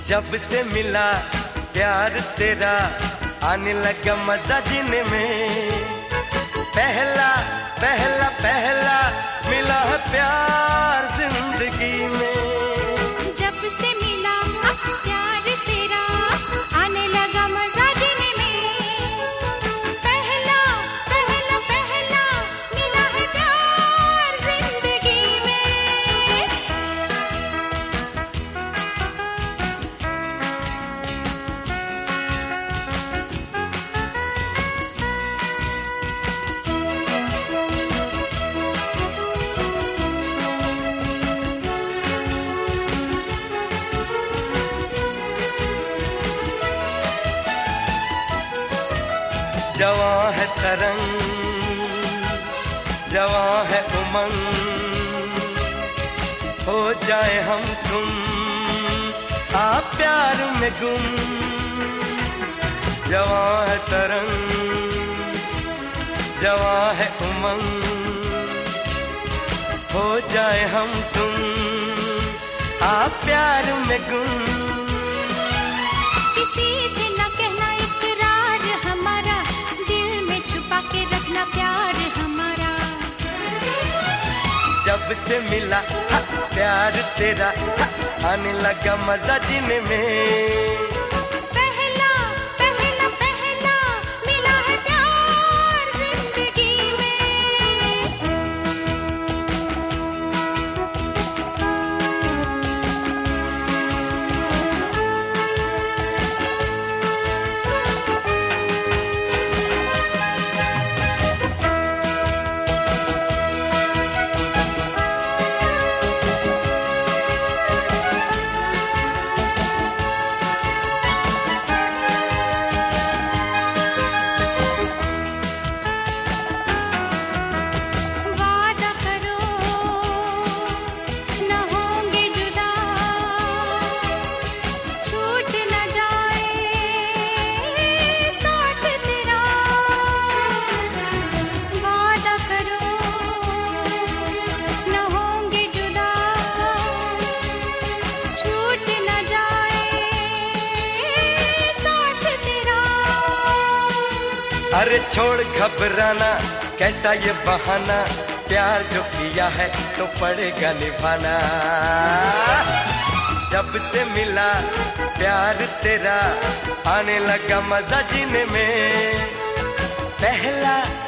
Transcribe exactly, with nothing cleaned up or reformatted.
जब से मिला प्यार तेरा आने लगा मजा जीने में। पहला पहला पहला मिला है प्यार जिंदगी में। जब से मिला प्यार तेरा आने लगा मजा जीने में। पहला पहला पहला मिला है प्यार जिंदगी में। जवां है तरंग, जवां है उमंग, हो जाए हम तुम आप प्यार में गुम। जवां है तरंग, जवां है उमंग, हो जाए हम तुम आप प्यार में गुम। किसी से न कहना इकरार हमारा, दिल में छुपा के रखना प्यार हमारा। जब से मिला हा, प्यार तेरा हा, आने लगा मजा जीने में। पहला पहला पहला मिला है प्यार जिंदगी अरे छोड़ घबराना, कैसा ये बहाना, प्यार जो किया है तो पड़ेगा निभाना। जब से मिला प्यार तेरा आने लगा मजा जीने में। पहला